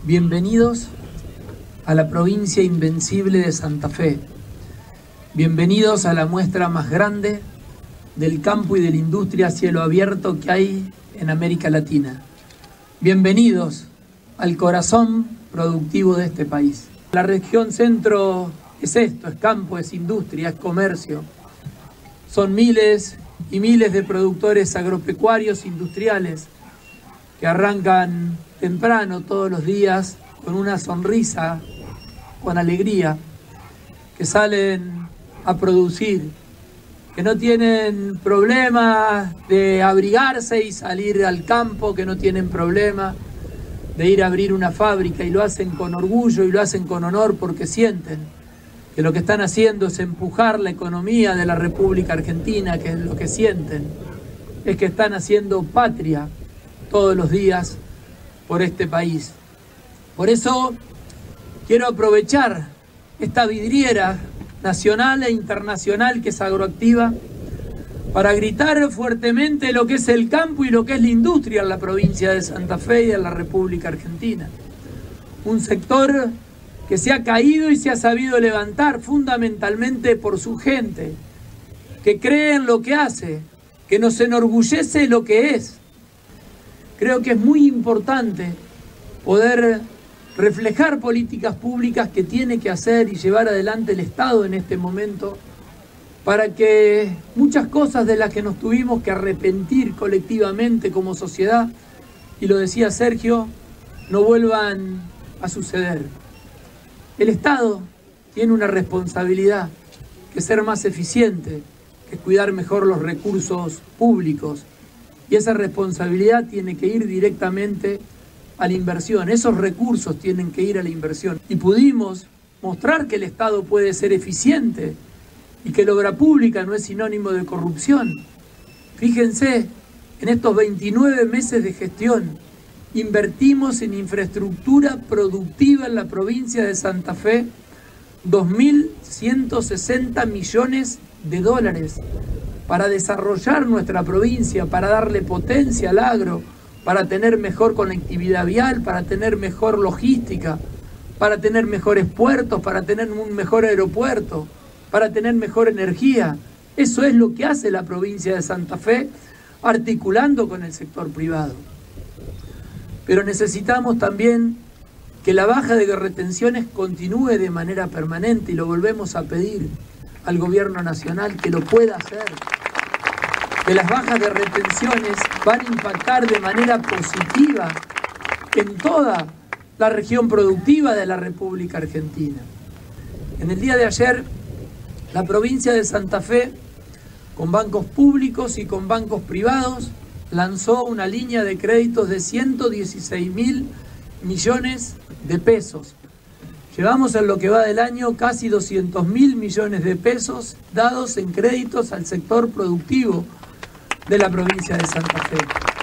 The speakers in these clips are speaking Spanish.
Bienvenidos a la provincia invencible de Santa Fe. Bienvenidos a la muestra más grande del campo y de la industria a cielo abierto que hay en América Latina. Bienvenidos al corazón productivo de este país. La región centro es esto, es campo, es industria, es comercio. Son miles y miles de productores agropecuarios industriales que arrancan temprano todos los días con una sonrisa, con alegría, que salen a producir, que no tienen problema de abrigarse y salir al campo, que no tienen problema de ir a abrir una fábrica, y lo hacen con orgullo y lo hacen con honor porque sienten que lo que están haciendo es empujar la economía de la República Argentina, que es lo que sienten, es que están haciendo patria todos los días por este país. Por eso quiero aprovechar esta vidriera nacional e internacional que es Agroactiva para gritar fuertemente lo que es el campo y lo que es la industria en la provincia de Santa Fe y en la República Argentina. Un sector que se ha caído y se ha sabido levantar fundamentalmente por su gente, que cree en lo que hace, que nos enorgullece lo que es. Creo que es muy importante poder reflejar políticas públicas que tiene que hacer y llevar adelante el Estado en este momento para que muchas cosas de las que nos tuvimos que arrepentir colectivamente como sociedad, y lo decía Sergio, no vuelvan a suceder. El Estado tiene una responsabilidad, que es ser más eficiente, que es cuidar mejor los recursos públicos. Y esa responsabilidad tiene que ir directamente a la inversión. Esos recursos tienen que ir a la inversión. Y pudimos mostrar que el Estado puede ser eficiente y que la obra pública no es sinónimo de corrupción. Fíjense, en estos 29 meses de gestión, invertimos en infraestructura productiva en la provincia de Santa Fe 2.160 millones de dólares para desarrollar nuestra provincia, para darle potencia al agro, para tener mejor conectividad vial, para tener mejor logística, para tener mejores puertos, para tener un mejor aeropuerto, para tener mejor energía. Eso es lo que hace la provincia de Santa Fe, articulando con el sector privado. Pero necesitamos también que la baja de retenciones continúe de manera permanente, y lo volvemos a pedir al gobierno nacional que lo pueda hacer. Que las bajas de retenciones van a impactar de manera positiva en toda la región productiva de la República Argentina. En el día de ayer, la provincia de Santa Fe, con bancos públicos y con bancos privados, lanzó una línea de créditos de 116.000 millones de pesos. Llevamos en lo que va del año casi 200.000 millones de pesos dados en créditos al sector productivo de la provincia de Santa Fe.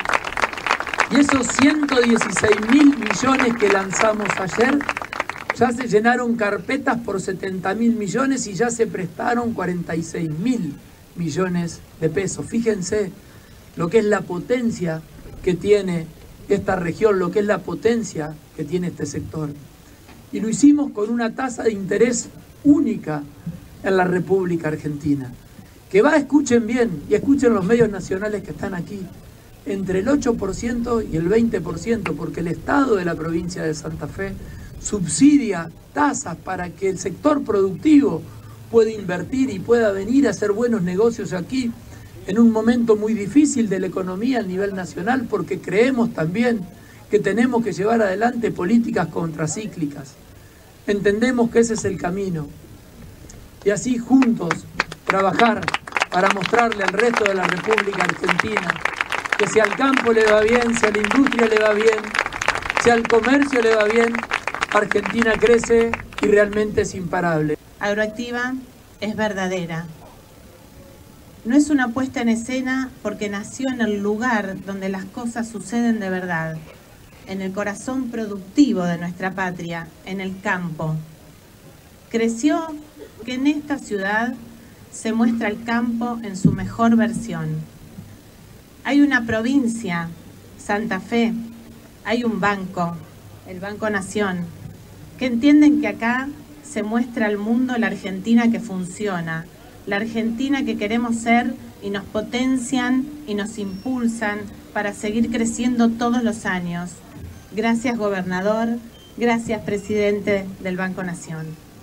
Y esos 116.000 millones que lanzamos ayer, ya se llenaron carpetas por 70.000 millones y ya se prestaron 46.000 millones de pesos. Fíjense lo que es la potencia que tiene esta región, lo que es la potencia que tiene este sector. Y lo hicimos con una tasa de interés única en la República Argentina, que va, escuchen bien, y escuchen los medios nacionales que están aquí, entre el 8% y el 20%, porque el Estado de la provincia de Santa Fe subsidia tasas para que el sector productivo pueda invertir y pueda venir a hacer buenos negocios aquí, en un momento muy difícil de la economía a nivel nacional, porque creemos también que tenemos que llevar adelante políticas contracíclicas. Entendemos que ese es el camino. Y así juntos trabajar para mostrarle al resto de la República Argentina que si al campo le va bien, si a la industria le va bien, si al comercio le va bien, Argentina crece y realmente es imparable. Agroactiva es verdadera. No es una puesta en escena porque nació en el lugar donde las cosas suceden de verdad, en el corazón productivo de nuestra patria, en el campo. Creció que en esta ciudad se muestra el campo en su mejor versión. Hay una provincia, Santa Fe, hay un banco, el Banco Nación, que entienden que acá se muestra al mundo la Argentina que funciona, la Argentina que queremos ser y nos potencian y nos impulsan para seguir creciendo todos los años. Gracias, gobernador. Gracias, presidente del Banco Nación.